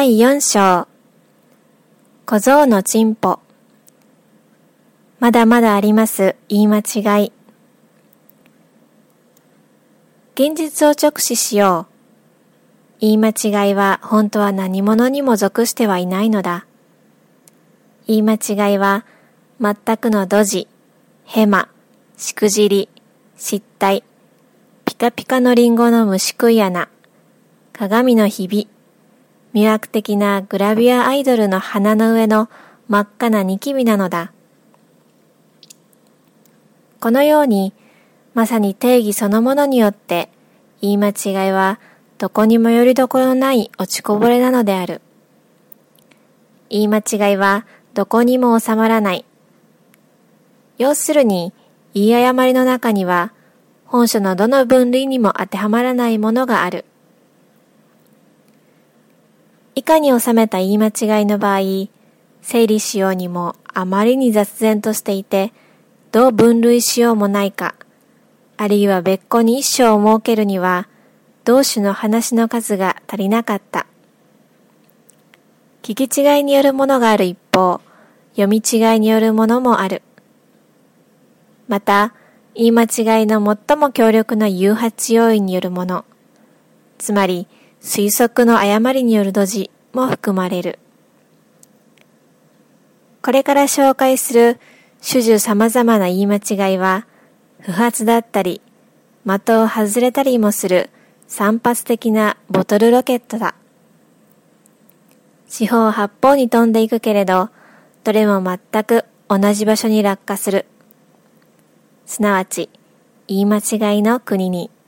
第4章、小僧のチンポ。まだまだあります言い間違い。現実を直視しよう。言い間違いは本当は何者にも属してはいないのだ。言い間違いは全くのドジ、ヘマ、しくじり、失態、ピカピカのリンゴの虫食い穴、鏡のひび、魅惑的なグラビアアイドルの鼻の上の真っ赤なニキビなのだ。このように、まさに定義そのものによって、言い間違いはどこにもよりどころのない落ちこぼれなのである。言い間違いはどこにも収まらない。要するに、言い誤りの中には、本書のどの分類にも当てはまらないものがある。以下に収めた言い間違いの場合、整理しようにもあまりに雑然としていて、どう分類しようもないか、あるいは別個に一章を設けるには、同種の話の数が足りなかった。聞き違いによるものがある一方、読み違いによるものもある。また、言い間違いの最も強力な誘発要因によるもの、つまり推測の誤りによるドジも含まれる。これから紹介する種々様々な言い間違いは、不発だったり、的を外れたりもする散発的なボトルロケットだ。四方八方に飛んでいくけれど、どれも全く同じ場所に落下する。すなわち、言い間違いの国に。